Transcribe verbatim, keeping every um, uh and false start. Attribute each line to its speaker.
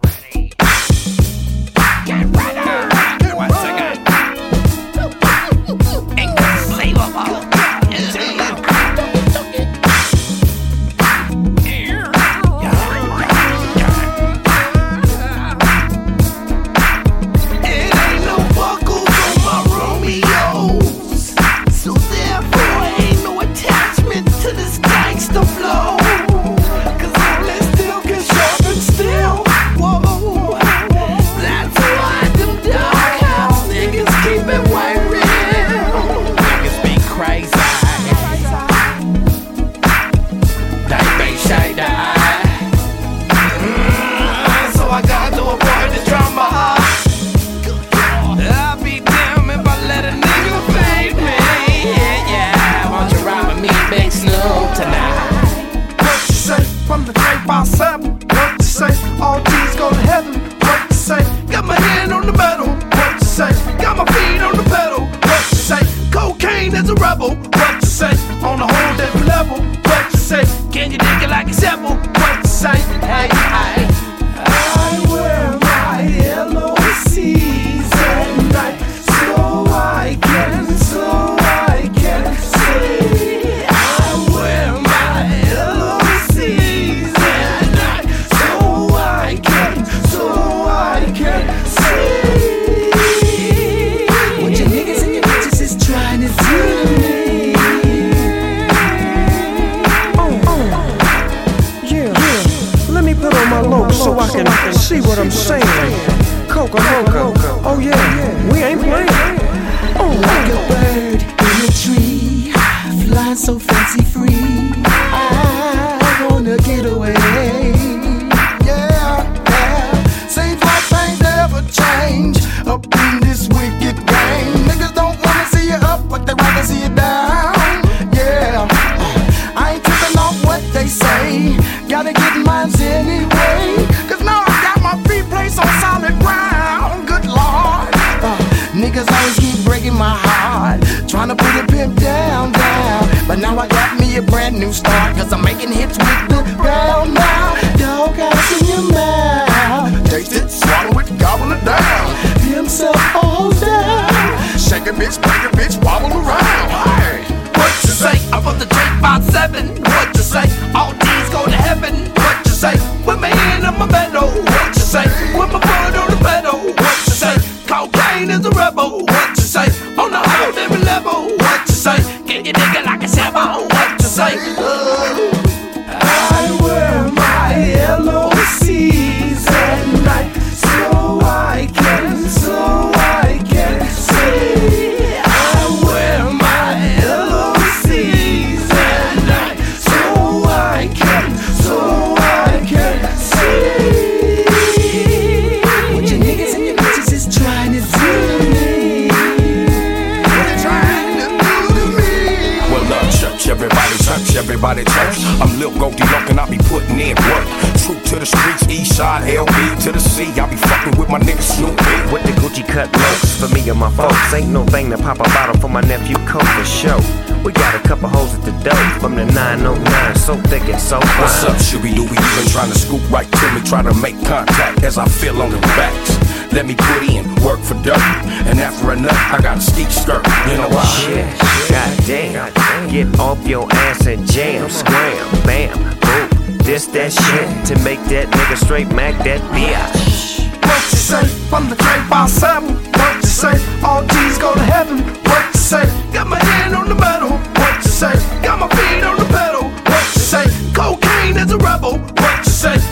Speaker 1: Everybody church. I'm Lil Goldie Loc and I be putting in work. True to the streets, east side, L B to the C. I be fucking with my nigga Snoop D.
Speaker 2: With the Gucci cut looks for me and my folks. Ain't no thing to pop a bottle for my nephew Coke for show. We got a couple hoes at the door from the nine oh nine, so thick and so fine.
Speaker 1: What's up, Shooby Dooby? You been trying to scoop right to me, try to make contact as I feel on the backs. Let me put in work for dirt, and after a nut, I got a skeet skirt. You know why?
Speaker 2: Shit, goddamn. Get off your ass and jam, scram, bam, boom. This that shit to make that nigga straight Mac that bitch.
Speaker 3: What you say from the three five seven? What you say? All G's go to heaven. What you say? Got my hand on the metal. What you say? Got my feet on the pedal. What you say? Cocaine is a rebel. What you say?